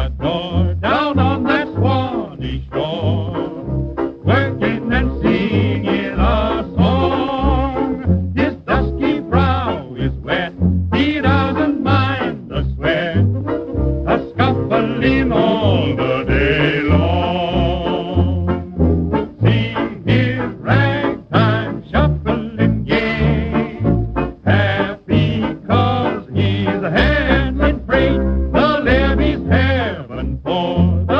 troubadour down on that Swanee shore, working and singing a song. His dusky brow is wet, he doesn't mind the sweat, a scuffling all the day long. See his ragtime shuffling gay, happy 'cause he's handling freight. The levee's heaven for the